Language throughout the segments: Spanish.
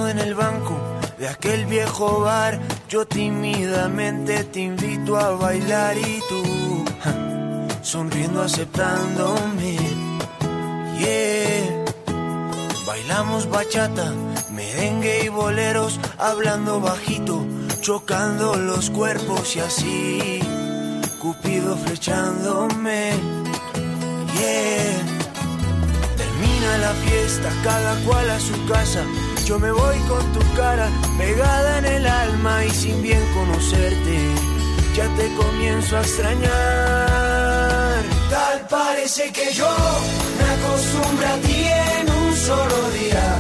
Sentado en el banco de aquel viejo bar, yo tímidamente te invito a bailar y tú, sonriendo aceptándome. Yeah. Bailamos bachata, merengue y boleros, hablando bajito, chocando los cuerpos y así, Cupido flechándome. Yeah. Termina la fiesta, cada cual a su casa. Yo me voy con tu cara pegada en el alma y sin bien conocerte, ya te comienzo a extrañar. Tal parece que yo me acostumbré a ti en un solo día,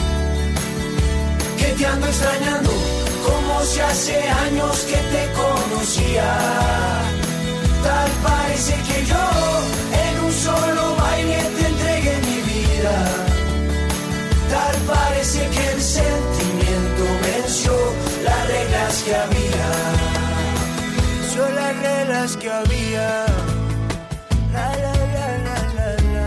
que te ando extrañando como si hace años que te conocía. Tal parece que yo en un solo baile te entregué mi vida. Tal parece que el sentimiento venció las reglas que había. Venció las reglas que había. La, la, la, la,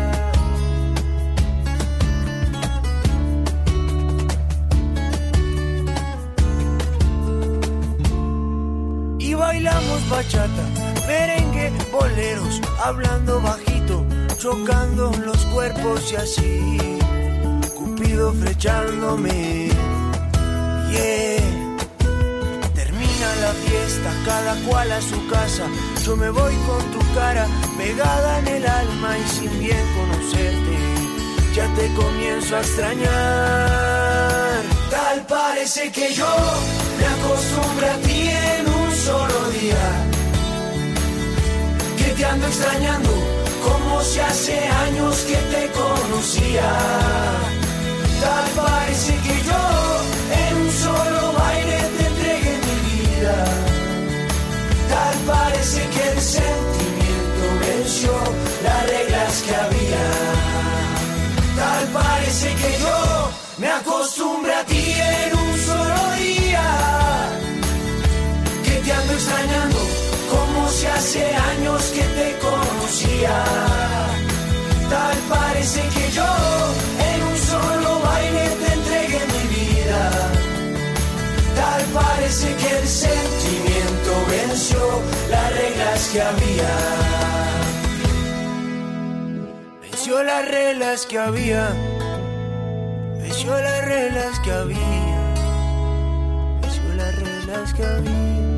la, la. Y bailamos bachata, merengue, boleros, hablando bajito, chocando los cuerpos y así, Cupido flechándome. Yeah. Termina la fiesta, cada cual a su casa. Yo me voy con tu cara pegada en el alma y sin bien conocerte, ya te comienzo a extrañar. Tal parece que yo me acostumbré a ti en un solo día, que te ando extrañando como si hace años que te conocía. Tal parece que yo en un solo baile te entregué mi vida. Tal parece que el sentimiento venció las reglas que había. Tal parece que yo me acostumbré a ti en un solo día, que te ando extrañando como si hace años que te conocía. Tal parece que yo en un solo baile te entregué mi vida. Tal parece que el sentimiento venció las reglas que había. Venció las reglas que había. Venció las reglas que había. Venció las reglas que había.